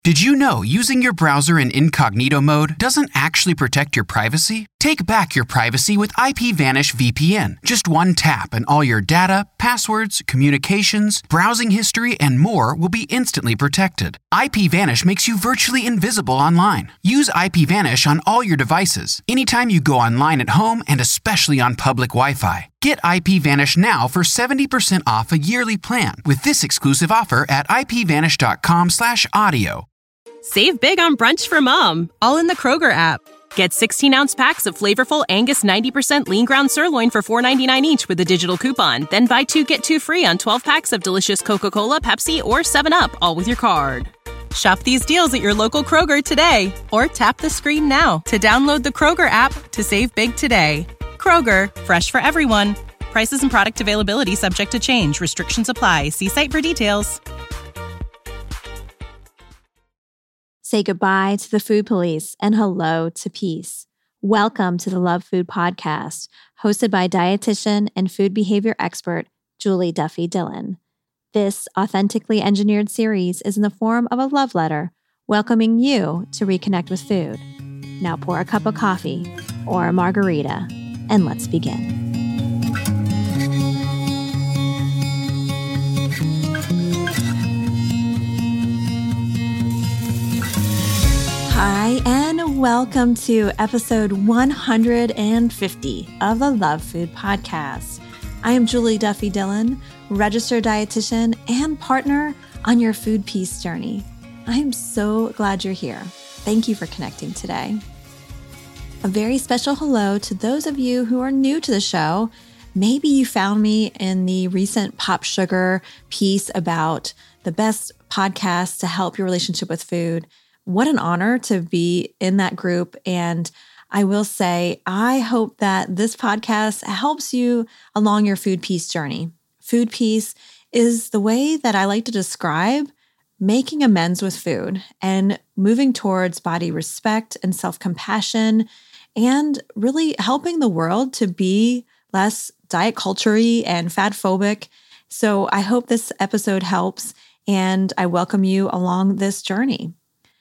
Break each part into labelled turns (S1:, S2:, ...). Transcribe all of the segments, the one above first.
S1: Did you know using your browser in incognito mode doesn't actually protect your privacy? Take back your privacy with IPVanish VPN. Just one tap and all your data, passwords, communications, browsing history, and more will be instantly protected. IPVanish makes you virtually invisible online. Use IPVanish on all your devices, anytime you go online at home and especially on public Wi-Fi. Get IPVanish now for 70% off a yearly plan with this exclusive offer at ipvanish.com/audio.
S2: Save big on brunch for mom, all in the Kroger app. Get 16-ounce packs of flavorful Angus 90% lean ground sirloin for $4.99 each with a digital coupon. Then buy 2, get 2 free on 12 packs of delicious Coca-Cola, Pepsi, or 7-Up, all with your card. Shop these deals at your local Kroger today, or tap the screen now to download the Kroger app to save big today. Kroger, fresh for everyone. Prices and product availability subject to change. Restrictions apply. See site for details.
S3: Say goodbye to the food police and hello to peace. Welcome to the Love Food Podcast, hosted by dietitian and food behavior expert Julie Duffy Dillon. This authentically engineered series is in the form of a love letter, welcoming you to reconnect with food. Now pour a cup of coffee or a margarita, and let's begin. Hi, and welcome to episode 150 of the Love Food Podcast. I am Julie Duffy Dillon, registered dietitian and partner on your food peace journey. I am so glad you're here. Thank you for connecting today. A very special hello to those of you who are new to the show. Maybe you found me in the recent Pop Sugar piece about the best podcasts to help your relationship with food. What an honor to be in that group. And I will say, I hope that this podcast helps you along your food peace journey. Food peace is the way that I like to describe making amends with food and moving towards body respect and self-compassion and really helping the world to be less diet culture-y and fat phobic. So I hope this episode helps, and I welcome you along this journey.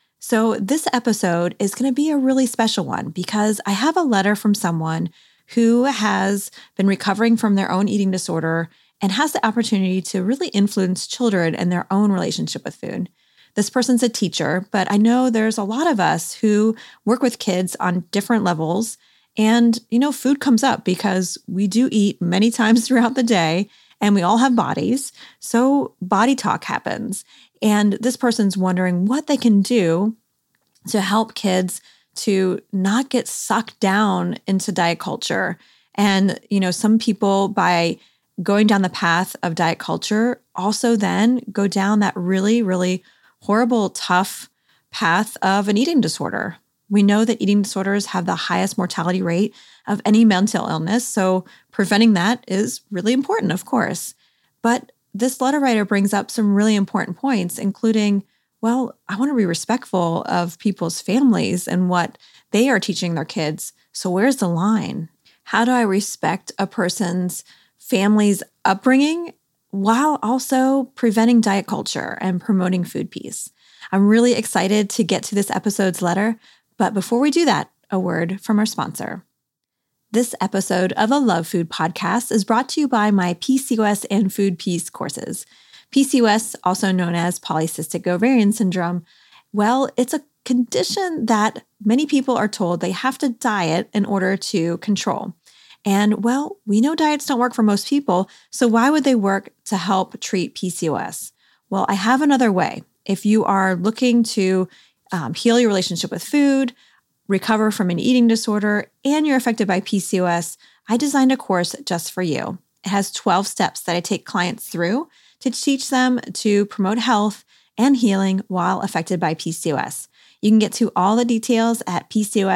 S3: So this episode is going to be a really special one because I have a letter from someone who has been recovering from their own eating disorder and has the opportunity to really influence children in their own relationship with food. This person's a teacher, but I know there's a lot of us who work with kids on different levels. And, food comes up because we do eat many times throughout the day and we all have bodies. So body talk happens. And this person's wondering what they can do to help kids to not get sucked down into diet culture. And, some people, by going down the path of diet culture, also then go down that really, really horrible, tough path of an eating disorder. We know that eating disorders have the highest mortality rate of any mental illness. So preventing that is really important, of course. But this letter writer brings up some really important points, including, I want to be respectful of people's families and what they are teaching their kids. So where's the line? How do I respect a person's family's upbringing while also preventing diet culture and promoting food peace? I'm really excited to get to this episode's letter. But before we do that, a word from our sponsor. This episode of the Love Food Podcast is brought to you by my PCOS and Food Peace courses. PCOS, also known as polycystic ovarian syndrome, it's a condition that many people are told they have to diet in order to control. And we know diets don't work for most people, so why would they work to help treat PCOS? Well, I have another way. If you are looking to heal your relationship with food, recover from an eating disorder, and you're affected by PCOS, I designed a course just for you. It has 12 steps that I take clients through to teach them to promote health and healing while affected by PCOS. You can get to all the details at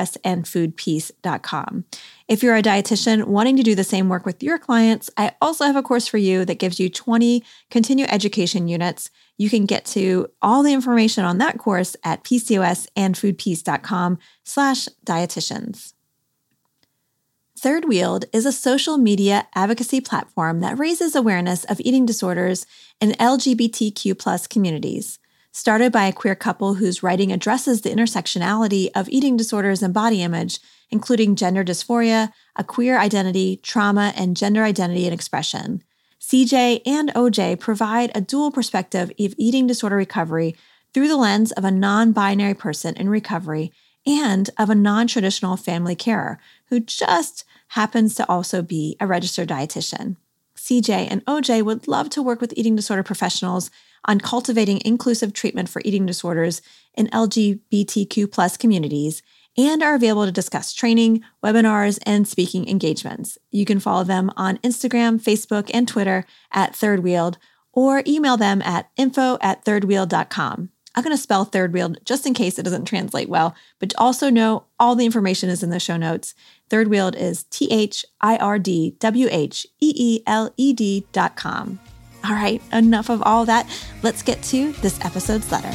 S3: PCOSandFoodPeace.com. If you're a dietitian wanting to do the same work with your clients, I also have a course for you that gives you 20 continuing education units. You can get to all the information on that course at PCOSandFoodPeace.com/dietitians. Third Wheeled is a social media advocacy platform that raises awareness of eating disorders in LGBTQ+ communities. Started by a queer couple whose writing addresses the intersectionality of eating disorders and body image, including gender dysphoria, a queer identity, trauma, and gender identity and expression. CJ and OJ provide a dual perspective of eating disorder recovery through the lens of a non-binary person in recovery and of a non-traditional family carer who just happens to also be a registered dietitian. CJ and OJ would love to work with eating disorder professionals on cultivating inclusive treatment for eating disorders in LGBTQ+ communities and are available to discuss training, webinars, and speaking engagements. You can follow them on Instagram, Facebook, and Twitter at Third Wheeled, or email them at info@thirdwheeled.com. I'm going to spell Third Wheeled just in case it doesn't translate well, but also know all the information is in the show notes. Third Wheeled is THIRDWHEELED.com. All right, enough of all that. Let's get to this episode's letter.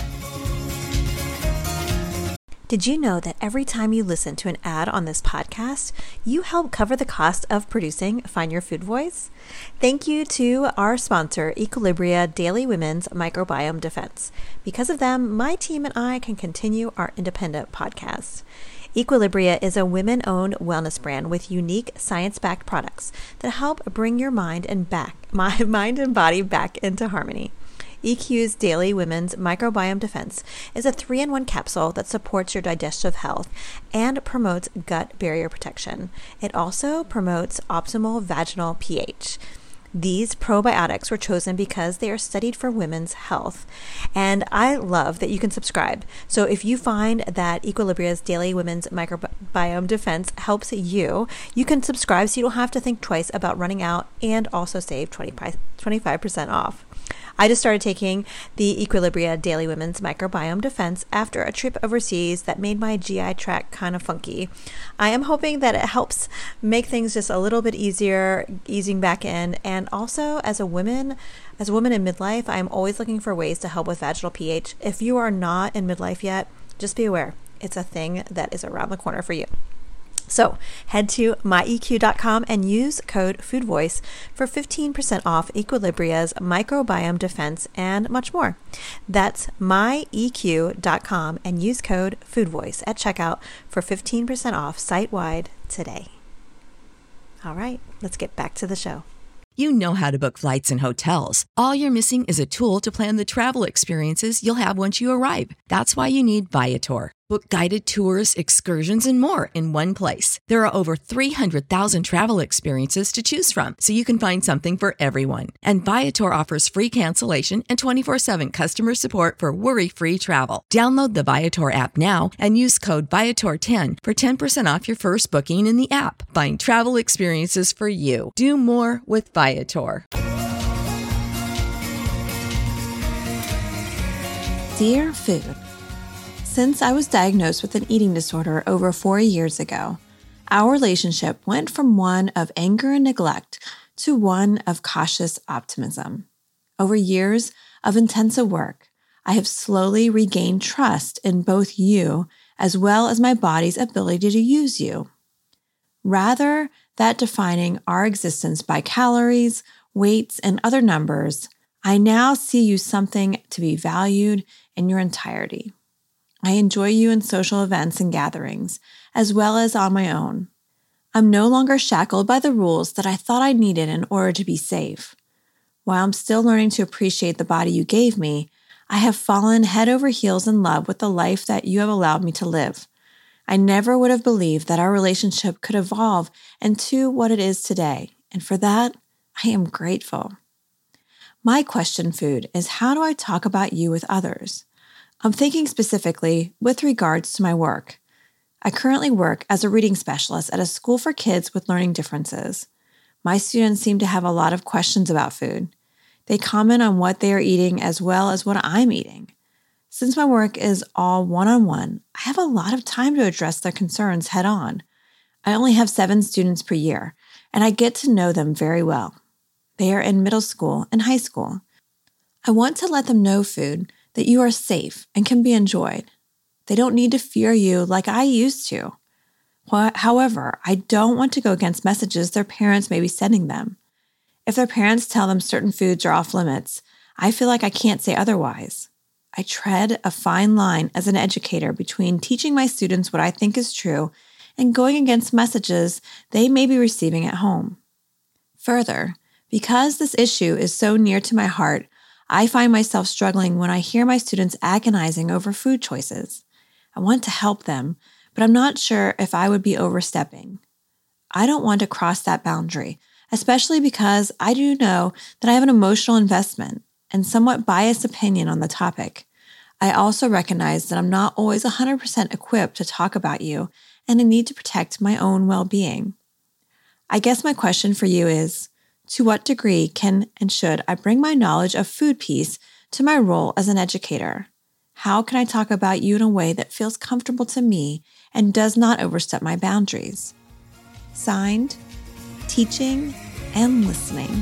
S3: Did you know that every time you listen to an ad on this podcast, you help cover the cost of producing Find Your Food Voice? Thank you to our sponsor, Equilibria Daily Women's Microbiome Defense. Because of them, my team and I can continue our independent podcast. Equilibria is a women-owned wellness brand with unique science-backed products that help bring your mind and body back into harmony. EQ's Daily Women's Microbiome Defense is a 3-in-1 capsule that supports your digestive health and promotes gut barrier protection. It also promotes optimal vaginal pH. These probiotics were chosen because they are studied for women's health. And I love that you can subscribe. So if you find that Equilibria's Daily Women's Microbiome Defense helps you, you can subscribe so you don't have to think twice about running out and also save 25% off. I just started taking the Equilibria Daily Women's Microbiome Defense after a trip overseas that made my GI tract kind of funky. I am hoping that it helps make things just a little bit easier, easing back in. And also as a woman in midlife, I'm always looking for ways to help with vaginal pH. If you are not in midlife yet, just be aware. It's a thing that is around the corner for you. So head to myeq.com and use code FOODVOICE for 15% off Equilibria's Microbiome Defense and much more. That's myeq.com and use code FOODVOICE at checkout for 15% off site-wide today. All right, let's get back to the show.
S4: You know how to book flights and hotels. All you're missing is a tool to plan the travel experiences you'll have once you arrive. That's why you need Viator. Book guided tours, excursions, and more in one place. There are over 300,000 travel experiences to choose from, so you can find something for everyone. And Viator offers free cancellation and 24/7 customer support for worry-free travel. Download the Viator app now and use code Viator10 for 10% off your first booking in the app. Find travel experiences for you. Do more with Viator.
S3: Dear Food, since I was diagnosed with an eating disorder over 4 years ago, our relationship went from one of anger and neglect to one of cautious optimism. Over years of intensive work, I have slowly regained trust in both you as well as my body's ability to use you. Rather than defining our existence by calories, weights, and other numbers, I now see you something to be valued in your entirety. I enjoy you in social events and gatherings, as well as on my own. I'm no longer shackled by the rules that I thought I needed in order to be safe. While I'm still learning to appreciate the body you gave me, I have fallen head over heels in love with the life that you have allowed me to live. I never would have believed that our relationship could evolve into what it is today, and for that, I am grateful. My question, Food, is how do I talk about you with others? I'm thinking specifically with regards to my work. I currently work as a reading specialist at a school for kids with learning differences. My students seem to have a lot of questions about food. They comment on what they are eating as well as what I'm eating. Since my work is all one-on-one, I have a lot of time to address their concerns head-on. I only have 7 students per year, and I get to know them very well. They are in middle school and high school. I want to let them know, Food, that you are safe and can be enjoyed. They don't need to fear you like I used to. However, I don't want to go against messages their parents may be sending them. If their parents tell them certain foods are off limits, I feel like I can't say otherwise. I tread a fine line as an educator between teaching my students what I think is true and going against messages they may be receiving at home. Further, because this issue is so near to my heart, I find myself struggling when I hear my students agonizing over food choices. I want to help them, but I'm not sure if I would be overstepping. I don't want to cross that boundary, especially because I do know that I have an emotional investment and somewhat biased opinion on the topic. I also recognize that I'm not always 100% equipped to talk about you, and I need to protect my own well-being. I guess my question for you is, to what degree can and should I bring my knowledge of food peace to my role as an educator? How can I talk about you in a way that feels comfortable to me and does not overstep my boundaries? Signed, Teaching and Listening.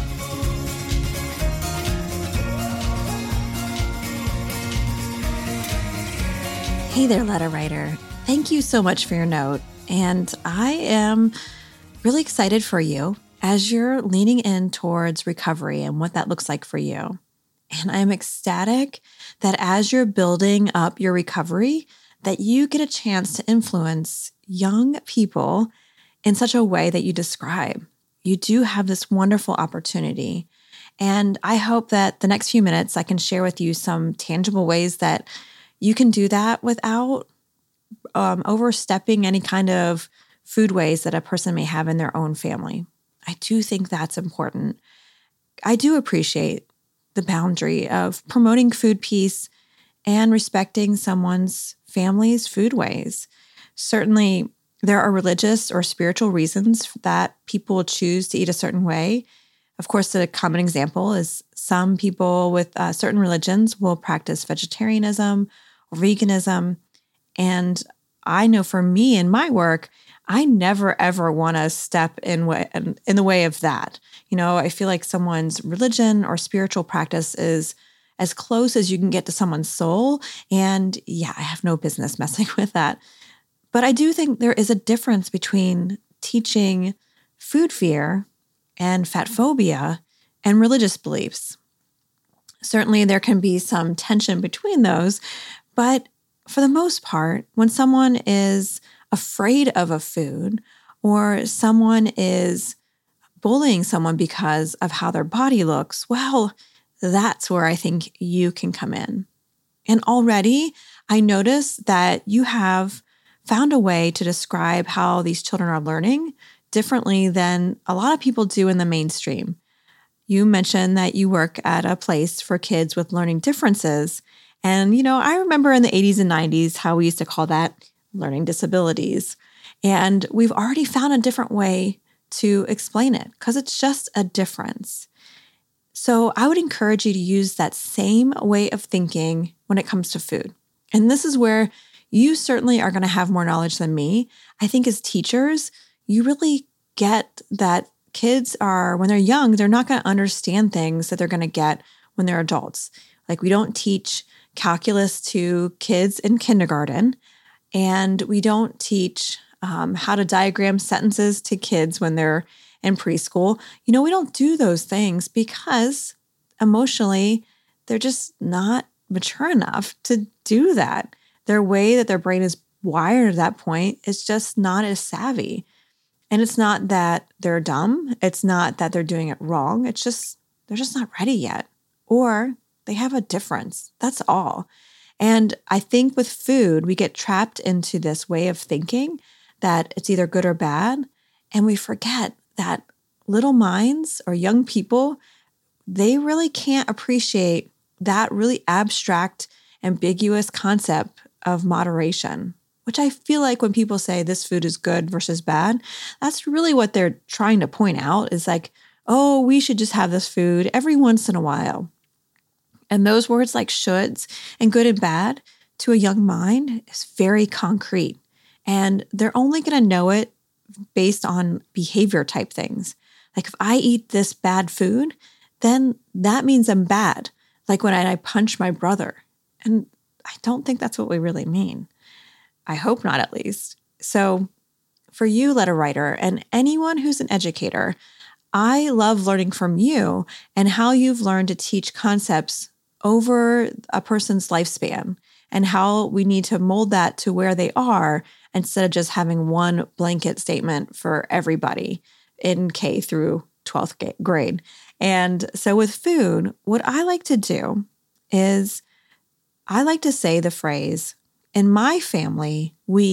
S3: Hey there, letter writer. Thank you so much for your note. And I am really excited for you as you're leaning in towards recovery and what that looks like for you. And I'm ecstatic that as you're building up your recovery, that you get a chance to influence young people in such a way that you describe. You do have this wonderful opportunity. And I hope that the next few minutes I can share with you some tangible ways that you can do that without overstepping any kind of food ways that a person may have in their own family. I do think that's important. I do appreciate the boundary of promoting food peace and respecting someone's family's food ways. Certainly, there are religious or spiritual reasons that people choose to eat a certain way. Of course, a common example is some people with certain religions will practice vegetarianism or veganism. And I know for me in my work, I never, ever want to step in the way of that. You know, I feel like someone's religion or spiritual practice is as close as you can get to someone's soul. And yeah, I have no business messing with that. But I do think there is a difference between teaching food fear and fat phobia and religious beliefs. Certainly, there can be some tension between those, but for the most part, when someone is afraid of a food or someone is bullying someone because of how their body looks, well, that's where I think you can come in. And already I notice that you have found a way to describe how these children are learning differently than a lot of people do in the mainstream. You mentioned that you work at a place for kids with learning differences. And, you know, I remember in the 80s and 90s how we used to call that learning disabilities. And we've already found a different way to explain it because it's just a difference. So I would encourage you to use that same way of thinking when it comes to food. And this is where you certainly are going to have more knowledge than me. I think as teachers, you really get that kids are, when they're young, they're not going to understand things that they're going to get when they're adults. Like we don't teach calculus to kids in kindergarten, and we don't teach how to diagram sentences to kids when they're in preschool. You know, we don't do those things because emotionally, they're just not mature enough to do that. Their way that their brain is wired at that point is just not as savvy. And it's not that they're dumb. It's not that they're doing it wrong. It's just, they're just not ready yet. Or they have a difference. That's all. And I think with food, we get trapped into this way of thinking that it's either good or bad. And we forget that little minds or young people, they really can't appreciate that really abstract, ambiguous concept of moderation, which I feel like when people say this food is good versus bad, that's really what they're trying to point out is like, oh, we should just have this food every once in a while. And those words like shoulds and good and bad to a young mind is very concrete. And they're only going to know it based on behavior type things. Like if I eat this bad food, then that means I'm bad. Like when I punch my brother. And I don't think that's what we really mean. I hope not, at least. So for you, letter writer, and anyone who's an educator, I love learning from you and how you've learned to teach concepts over a person's lifespan and how we need to mold that to where they are instead of just having one blanket statement for everybody in K through 12th grade. And so with food, what I like to do is I like to say the phrase, in my family, we ...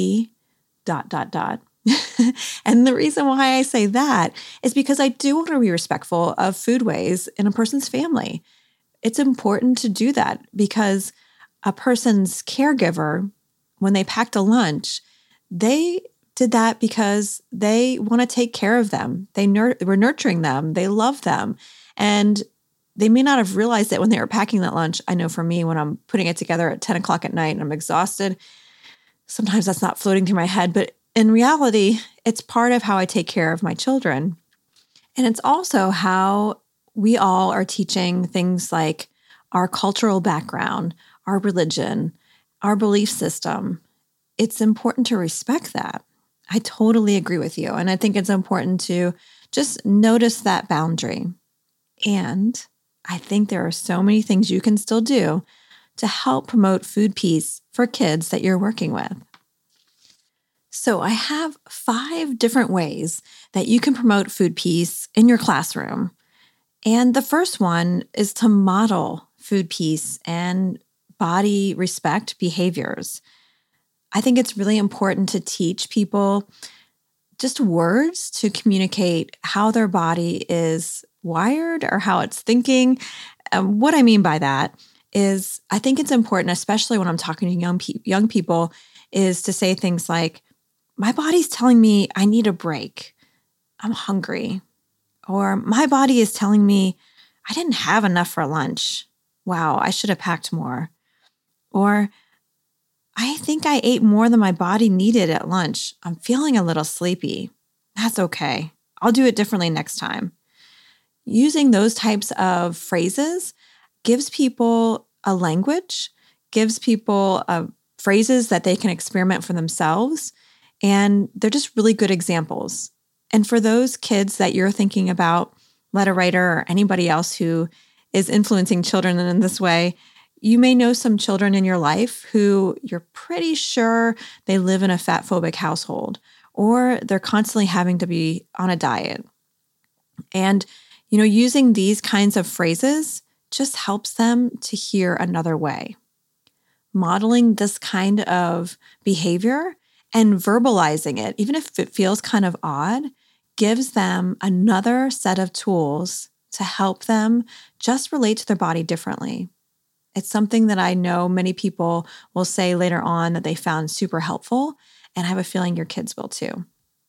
S3: And the reason why I say that is because I do want to be respectful of foodways in a person's family. It's important to do that because a person's caregiver, when they packed a lunch, they did that because they want to take care of them. They were nurturing them. They love them. And they may not have realized that when they were packing that lunch. I know for me, when I'm putting it together at 10 o'clock at night and I'm exhausted, sometimes that's not floating through my head. But in reality, it's part of how I take care of my children. And it's also how we all are teaching things like our cultural background, our religion, our belief system. It's important to respect that. I totally agree with you. And I think it's important to just notice that boundary. And I think there are so many things you can still do to help promote food peace for kids that you're working with. So I have 5 different ways that you can promote food peace in your classroom. And the first one is to model food peace and body respect behaviors. I think it's really important to teach people just words to communicate how their body is wired or how it's thinking. What I mean by that is I think it's important, especially when I'm talking to young people, is to say things like, my body's telling me I need a break. I'm hungry. Or my body is telling me I didn't have enough for lunch. Wow, I should have packed more. Or I think I ate more than my body needed at lunch. I'm feeling a little sleepy. That's okay. I'll do it differently next time. Using those types of phrases gives people a language, gives people phrases that they can experiment for themselves. And they're just really good examples. And for those kids that you're thinking about, letter writer or anybody else who is influencing children in this way, you may know some children in your life who you're pretty sure they live in a fat phobic household, or they're constantly having to be on a diet. And, using these kinds of phrases just helps them to hear another way. Modeling this kind of behavior and verbalizing it, even if it feels kind of odd, gives them another set of tools to help them just relate to their body differently. It's something that I know many people will say later on that they found super helpful, and I have a feeling your kids will too.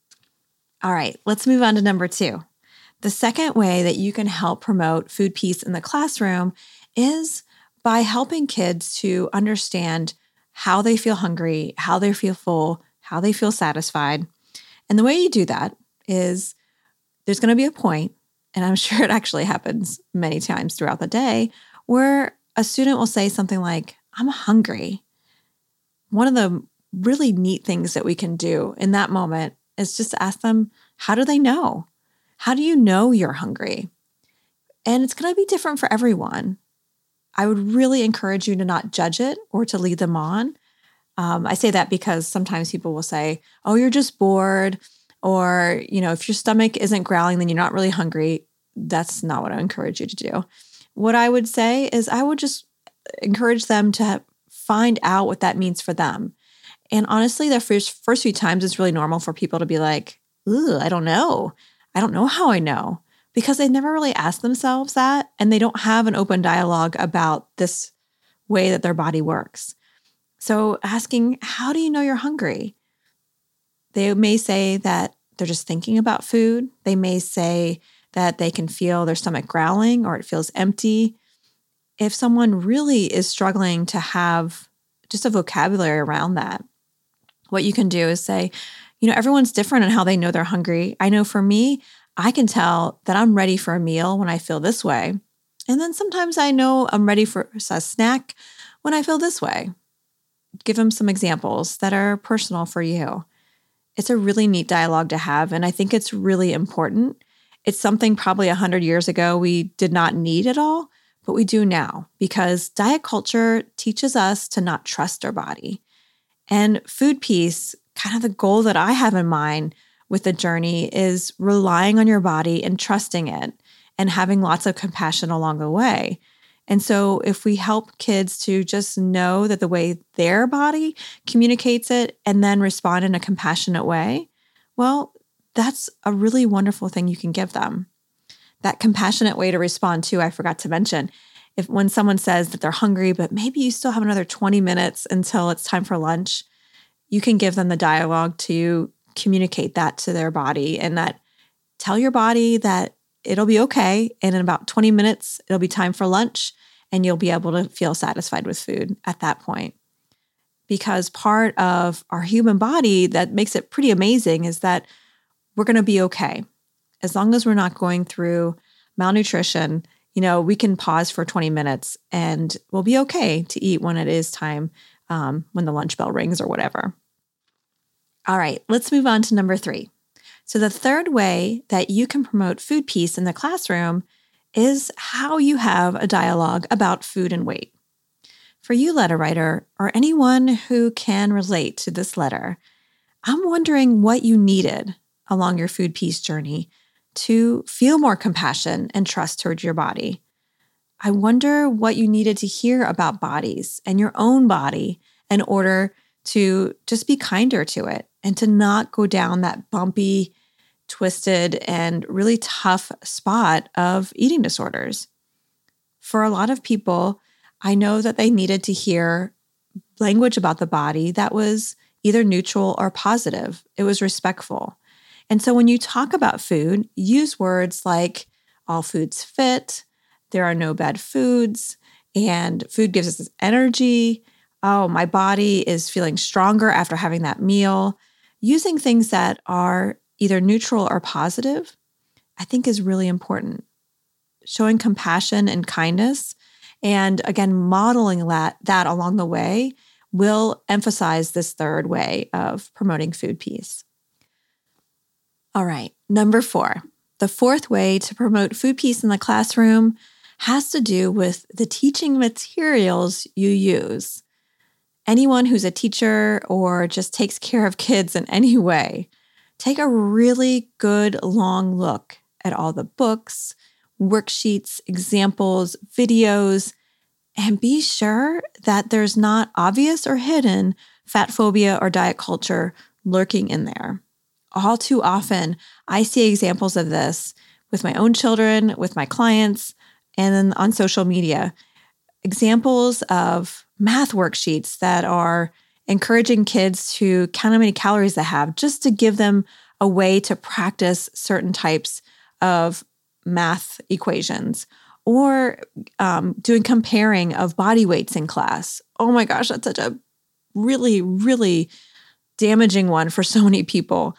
S3: All right, let's move on to number 2. The second way that you can help promote food peace in the classroom is by helping kids to understand how they feel hungry, how they feel full, how they feel satisfied. And the way you do that is there's going to be a point, and I'm sure it actually happens many times throughout the day, where a student will say something like, I'm hungry. One of the really neat things that we can do in that moment is just to ask them, how do they know? How do you know you're hungry? And it's going to be different for everyone. I would really encourage you to not judge it or to lead them on. I say that because sometimes people will say, oh, you're just bored. Or, if your stomach isn't growling, then you're not really hungry. That's not what I encourage you to do. What I would say is I would just encourage them to find out what that means for them. And honestly, the first few times it's really normal for people to be like, ooh, I don't know. I don't know how I know. Because they never really asked themselves that, and they don't have an open dialogue about this way that their body works. So asking, how do you know you're hungry? They may say that they're just thinking about food. They may say that they can feel their stomach growling or it feels empty. If someone really is struggling to have just a vocabulary around that, what you can do is say, everyone's different in how they know they're hungry. I know for me, I can tell that I'm ready for a meal when I feel this way. And then sometimes I know I'm ready for a snack when I feel this way. Give them some examples that are personal for you. It's a really neat dialogue to have, and I think it's really important. It's something probably 100 years ago we did not need at all, but we do now because diet culture teaches us to not trust our body. And Food Peace, kind of the goal that I have in mind with the journey, is relying on your body and trusting it and having lots of compassion along the way. And so if we help kids to just know that the way their body communicates it and then respond in a compassionate way, well, that's a really wonderful thing you can give them. That compassionate way to respond too, I forgot to mention, when someone says that they're hungry, but maybe you still have another 20 minutes until it's time for lunch, you can give them the dialogue to communicate that to their body and that tell your body that it'll be okay. And in about 20 minutes, it'll be time for lunch and you'll be able to feel satisfied with food at that point. Because part of our human body that makes it pretty amazing is that we're going to be okay. As long as we're not going through malnutrition, we can pause for 20 minutes and we'll be okay to eat when it is time, when the lunch bell rings or whatever. All right, let's move on to number 3. So the third way that you can promote food peace in the classroom is how you have a dialogue about food and weight. For you, letter writer, or anyone who can relate to this letter, I'm wondering what you needed along your food peace journey to feel more compassion and trust towards your body. I wonder what you needed to hear about bodies and your own body in order to just be kinder to it and to not go down that bumpy, twisted, and really tough spot of eating disorders. For a lot of people, I know that they needed to hear language about the body that was either neutral or positive. It was respectful. And so when you talk about food, use words like all foods fit, there are no bad foods, and food gives us energy. Oh, my body is feeling stronger after having that meal. Using things that are either neutral or positive, I think is really important. Showing compassion and kindness, and again, modeling that along the way will emphasize this third way of promoting food peace. All right, number 4. The fourth way to promote food peace in the classroom has to do with the teaching materials you use. Anyone who's a teacher or just takes care of kids in any way, take a really good long look at all the books, worksheets, examples, videos, and be sure that there's not obvious or hidden fat phobia or diet culture lurking in there. All too often, I see examples of this with my own children, with my clients, and then on social media. Examples of math worksheets that are encouraging kids to count how many calories they have just to give them a way to practice certain types of math equations, or doing comparing of body weights in class. Oh my gosh, that's such a really, really damaging one for so many people.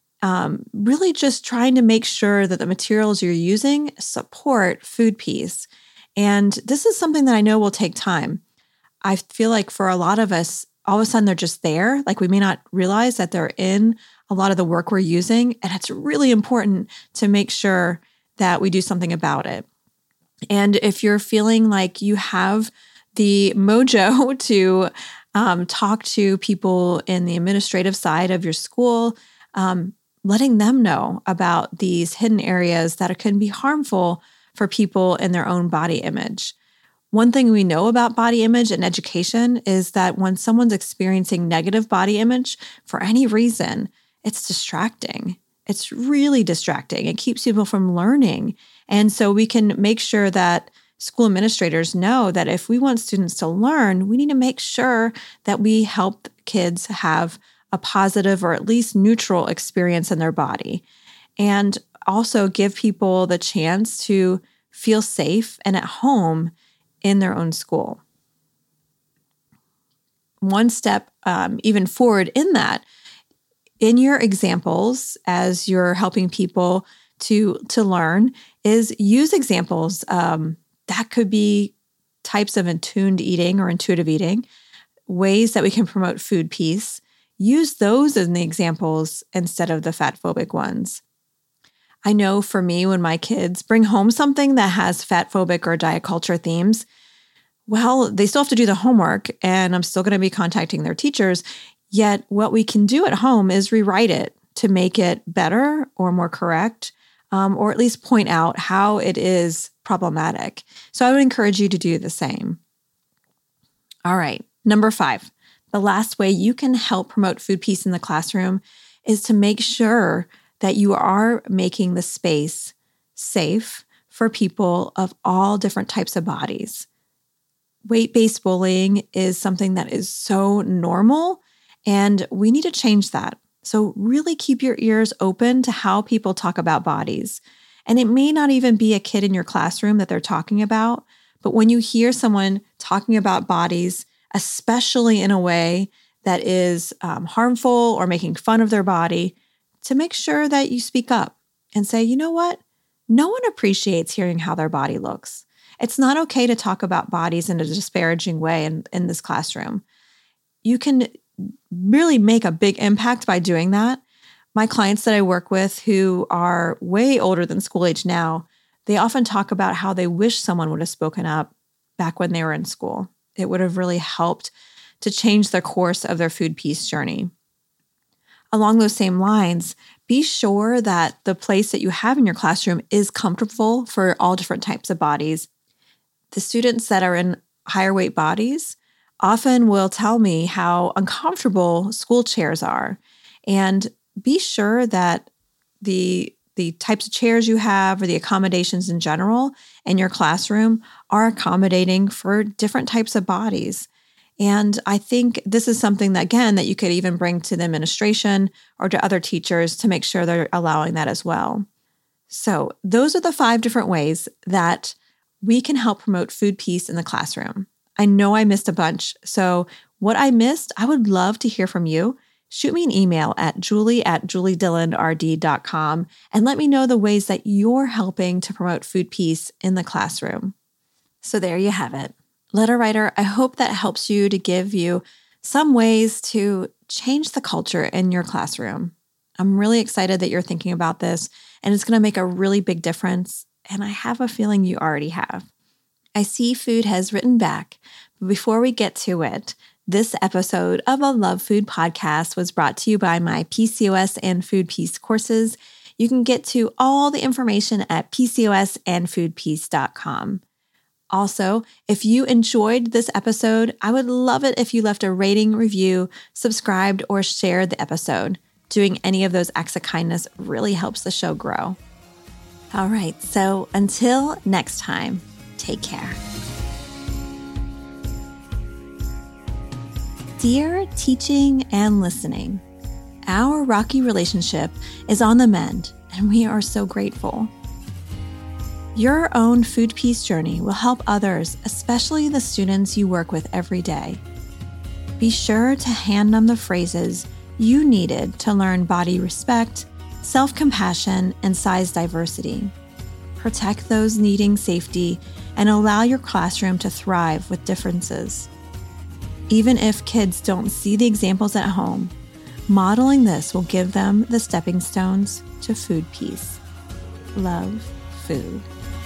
S3: Really just trying to make sure that the materials you're using support food peace. And this is something that I know will take time. I feel like for a lot of us, all of a sudden they're just there. Like we may not realize that they're in a lot of the work we're using. And it's really important to make sure that we do something about it. And if you're feeling like you have the mojo to talk to people in the administrative side of your school, letting them know about these hidden areas that can be harmful for people in their own body image. One thing we know about body image and education is that when someone's experiencing negative body image for any reason, it's distracting. It's really distracting. It keeps people from learning. And so we can make sure that school administrators know that if we want students to learn, we need to make sure that we help kids have a positive or at least neutral experience in their body. And also give people the chance to feel safe and at home in their own school. One step even forward in that, in your examples, as you're helping people to learn, is use examples that could be types of attuned eating or intuitive eating, ways that we can promote food peace. Use those in the examples instead of the fat phobic ones. I know for me, when my kids bring home something that has fat phobic or diet culture themes, well, they still have to do the homework and I'm still going to be contacting their teachers. Yet what we can do at home is rewrite it to make it better or more correct, or at least point out how it is problematic. So I would encourage you to do the same. All right, number 5, the last way you can help promote food peace in the classroom is to make sure that you are making the space safe for people of all different types of bodies. Weight-based bullying is something that is so normal, and we need to change that. So really keep your ears open to how people talk about bodies. And it may not even be a kid in your classroom that they're talking about, but when you hear someone talking about bodies, especially in a way that is harmful or making fun of their body, to make sure that you speak up and say, you know what? No one appreciates hearing how their body looks. It's not okay to talk about bodies in a disparaging way in this classroom. You can really make a big impact by doing that. My clients that I work with who are way older than school age now, they often talk about how they wish someone would have spoken up back when they were in school. It would have really helped to change the course of their food peace journey. Along those same lines, be sure that the place that you have in your classroom is comfortable for all different types of bodies. The students that are in higher weight bodies often will tell me how uncomfortable school chairs are. And be sure that the types of chairs you have or the accommodations in general in your classroom are accommodating for different types of bodies. And I think this is something that, again, that you could even bring to the administration or to other teachers to make sure they're allowing that as well. So those are the 5 different ways that we can help promote food peace in the classroom. I know I missed a bunch. So what I missed, I would love to hear from you. Shoot me an email at julie@juliedillonrd.com and let me know the ways that you're helping to promote food peace in the classroom. So there you have it. Letter writer, I hope that helps you to give you some ways to change the culture in your classroom. I'm really excited that you're thinking about this, and it's going to make a really big difference. And I have a feeling you already have. I see food has written back, but before we get to it, this episode of a Love Food podcast was brought to you by my PCOS and Food Peace courses. You can get to all the information at PCOSandFoodPeace.com. Also, if you enjoyed this episode, I would love it if you left a rating, review, subscribed, or shared the episode. Doing any of those acts of kindness really helps the show grow. All right, so until next time, take care. Dear teaching and listening, our rocky relationship is on the mend, and we are so grateful. Your own food peace journey will help others, especially the students you work with every day. Be sure to hand them the phrases you needed to learn body respect, self-compassion, and size diversity. Protect those needing safety and allow your classroom to thrive with differences. Even if kids don't see the examples at home, modeling this will give them the stepping stones to food peace. Love food.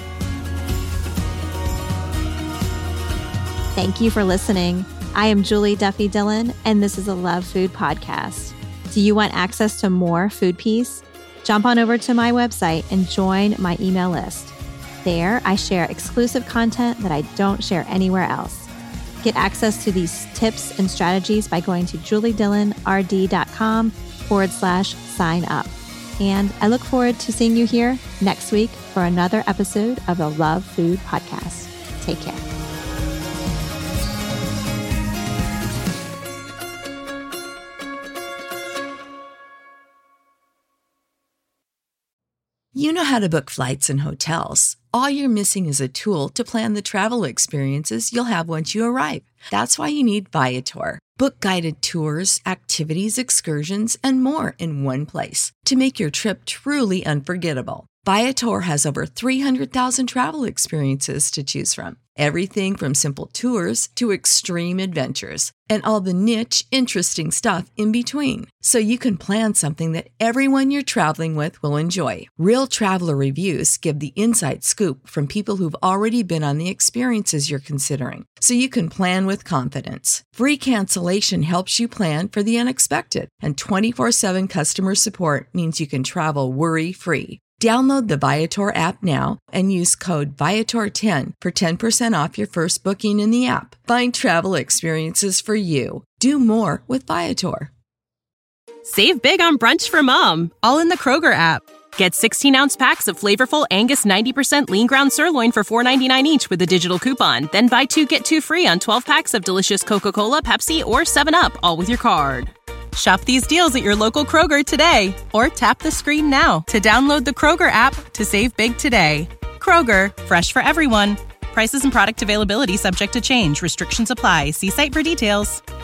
S3: Thank you for listening. I am Julie Duffy Dillon, and this is a Love Food podcast. Do you want access to more food peace? Jump on over to my website and join my email list. There, I share exclusive content that I don't share anywhere else. Get access to these tips and strategies by going to juliedillonrd.com/sign up. And I look forward to seeing you here next week for another episode of the Love Food podcast. Take care.
S4: You know how to book flights and hotels. All you're missing is a tool to plan the travel experiences you'll have once you arrive. That's why you need Viator. Book guided tours, activities, excursions, and more in one place to make your trip truly unforgettable. Viator has over 300,000 travel experiences to choose from. Everything from simple tours to extreme adventures and all the niche, interesting stuff in between. So you can plan something that everyone you're traveling with will enjoy. Real traveler reviews give the inside scoop from people who've already been on the experiences you're considering. So you can plan with confidence. Free cancellation helps you plan for the unexpected. And 24/7 customer support means you can travel worry-free. Download the Viator app now and use code Viator10 for 10% off your first booking in the app. Find travel experiences for you. Do more with Viator.
S2: Save big on brunch for mom, all in the Kroger app. Get 16-ounce packs of flavorful Angus 90% lean ground sirloin for $4.99 each with a digital coupon. Then buy 2, get 2 free on 12 packs of delicious Coca-Cola, Pepsi, or 7UP, all with your card. Shop these deals at your local Kroger today, or tap the screen now to download the Kroger app to save big today. Kroger, fresh for everyone. Prices and product availability subject to change. Restrictions apply. See site for details.